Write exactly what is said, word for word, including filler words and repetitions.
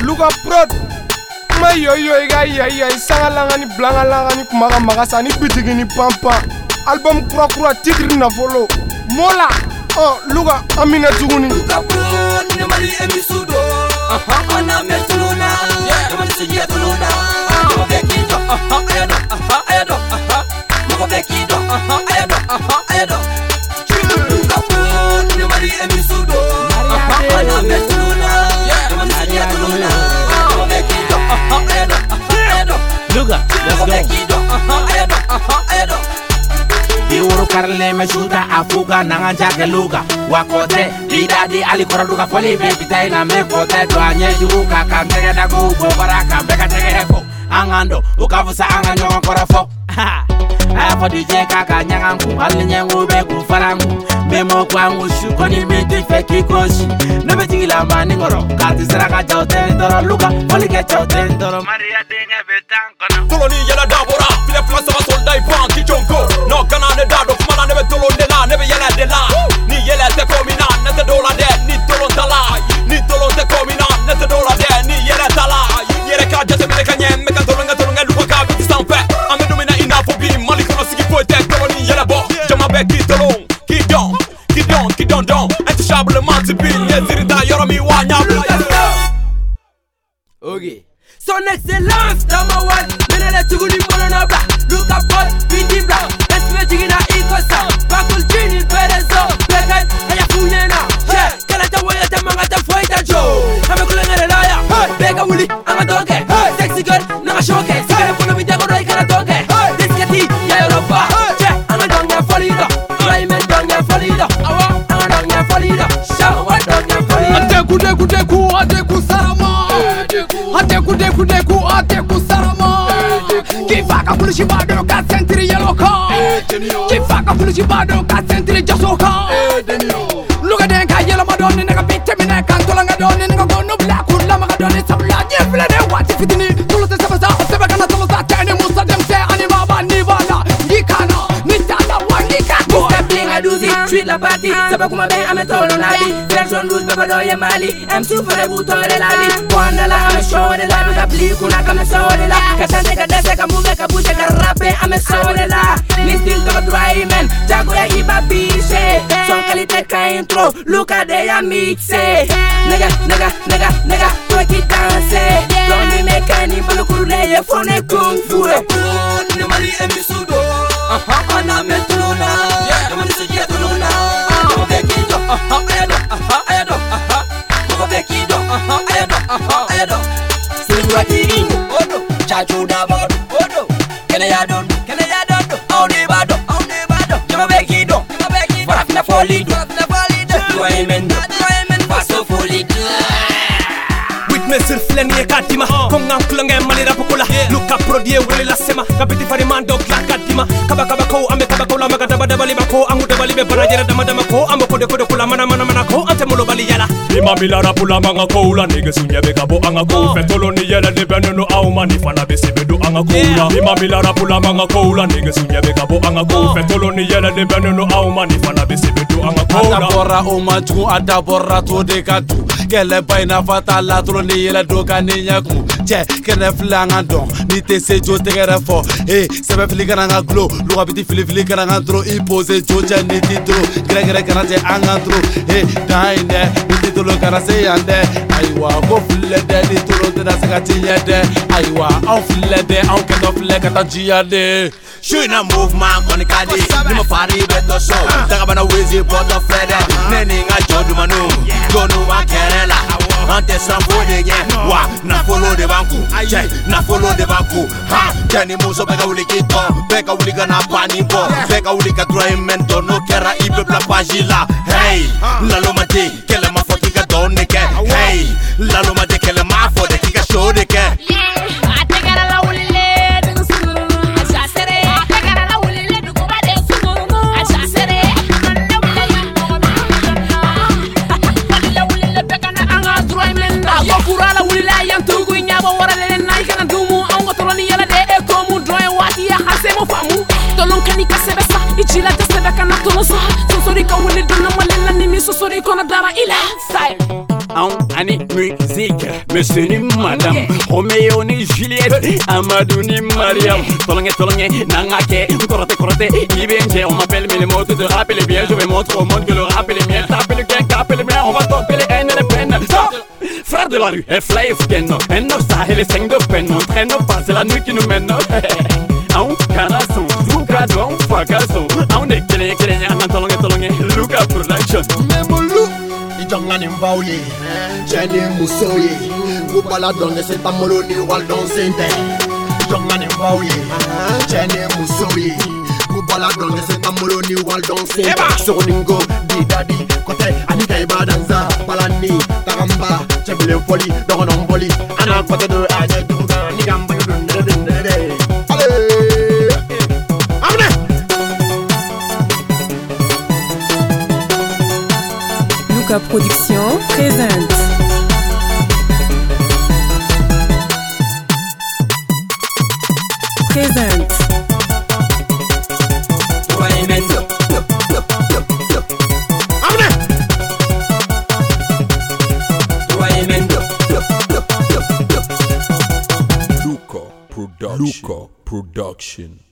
Luka Prod ma yo yo iga ya ya sangalanga ni blangalanga ni kumaga magasa ni bitigi ni pampa album kura kura titre na follow mola oh Luka amina tuguni Luka Prod ni mali emisudo aha ana metuluna yeah mali siya tuluna mo bekido aha ayado aha ayado aha mo bekido aha ayado aha ayado Luka Prod ni mali emisudo aha ana metuluna yeah mali siya tuluna mo bekido aha ayado aha ayado Luka let's go aha ayado aha ayado Diuru karle me shuta afuga nanga jake Luka wakote idadi alikora Luka foli be bitai na me kote doanye juka kantege da gubo baraka beka tege heko angando ukavusa anganyo kora fo aya for D J kaka nyangangu alinyengu be ku farangu memo kwangu shuko ni miti feki koshi nebe tigila mani ngoro kati seraka jote ndoro Luka foli ke jote ndoro Maria denga betankono Koloni yela dabora file flasa ba solda ipan kichonko no kanane dado kumala nebe tolonde la nebe yela de la ni yela te komina nete dola de ni tolon tala ni tolon te komina nete dola de ni yela tala yere ka jate mele kanyem me ka tolonga tolonga lupa ka biti stampe ame domina inafobi mali kono sigi poete koloni yela bo jama be ki tolon ki don ki don ki don don intouchable mantibil yezirita yoro mi wanya okay son excellence number one menele tuguli mono na bla Luka Prod Vindi Bla esme tigina ikosa bakul jini perezo bekai aya funyena she kala ta waya ta manga ta foita jo ame kulengere laya beka wuli anga doge sexy girl na shoke sikare puno mi dago rai kana doge diskati ya Europa she anga donga folida diamond donga folida awa anga donga folida shawa donga folida adeku deku deku adeku sarama adeku deku deku adeku sarama kifaka bulushi bado ka sentiri yeloka kifaka bulushi bado ka sentiri jasoka Luka den ka yelo madoni nega vitamine kan tolanga doni nega gonu black kula maga doni sabla nyefle de wati fitini tuluta sabasa sebe kana tuluta tani musa dem se anima ba nivana nikana nitana wa nikako Stepping I do it, treat la party Saba kuma ben ame tolo nabi Version loose beba doye mali M two for the buto de lali Wanda la ame show de la Bika pli kuna kame show de la Kachante ka dese ka move ka bute ka rappe ame show de la Ni still toka dry man Jago ya iba biche Son kalite ka intro Luka de ya mixe Nega, nega, nega, nega Tuwe ki danse Doni mekani mbalo kurule ye fone kung fu Ni mali emisudo Aha, ana metuluna Dama ni sejia tuluna Dama bekido Aha, ayado Aha, ayado Aha Dama bekido Aha, ayado Aha, ayado Silvura iringo Odo Chacho da bado Odo Kene ya dondo Kene ya dondo Aune bado Aune bado Dama bekido Dama bekido Farafina folido Farafina folido Dua emendo Dua emendo Paso folido Mesir fleni e kadima konga kulanga mali rapukula Luka Prod ye wele la sema kapiti fari mando klakadima kaba kaba ko ame kaba ko la maga daba daba liba ko angu daba libe barajera dama dama ko amo kode kode kula mana mana mana ko ante mulo bali yala ima mila rapula manga ko ula nige sunya be kabo anga ko fetolo ni yela de beneno au mani fana be sebedo anga ko ula ima mila rapula manga ko ula nige sunya be kabo anga ko fetolo ni yela de beneno au mani fana be sebedo anga ko ula adabora o maju adabora to de kadu kele baina fatala tolo ni yela doka ni nyaku che kene flanga don ni te se jo tegere fo eh sebe fili kana nga glow luka biti fili fili kana nga tro i pose jo che ni titro gre gre kana te anga tro eh daine ni titro kana se yande aiwa ko fille de ni tro de na se ka tinyede aiwa au fille de au ke do fille kata jiade Shuna movement on kadi Nima pari beto show Taka bana wizi poto flede Neni nga jodu manu Gonu wa kerela Ante sambo de nye Wa na follow de banku Che na follow de banku Ha Jani muso beka uli kito Beka uli ka na pani bo Beka uli ka dry mento No kera ibe pla pagila Hey Lalo mati Kele ma foti ka donne ke Hey Lalo mati kele ma foti kika show de ke Ichila testa da kana tono sa Sosori ka wuli dona malela nimi sosori kona dara ila Style En ani musique, monsieur ni madame, Roméo ni Juliette, Amadou ni Mariam. Tolongé, tolongé, nangake, korote, korote, Ibenje. On m'appelle mais les mots, tu te rappelles bien. Je vais montrer au monde que le rap est le mien. Taper le gain, taper le mien, on va topper les haines et les peines. Frère de la rue, elle fly scanno, elle no ça, elle est cinq de peine. On traîne pas, c'est la nuit qui nous mène. On canasson, Luka don, fakasso. On est killing, killing, on tolongé, tolongé, Luka production. Memolu, Ijongani Mbauye, Jenny Musoye, Kubala donne cet amolo ni Waldon Sente. Ijongani Mbauye, Jenny Musoye, Kubala donne cet amolo ni Waldon Sente. Soningo, Didadi, Kote, Anita Ibadanza, Palani, Taramba, Chebile Foli, Doron Boli, Anna Kote de Aja Duga, Nigamba, Allez! Luka Production présente. Présente. Luka Production. Luka Production.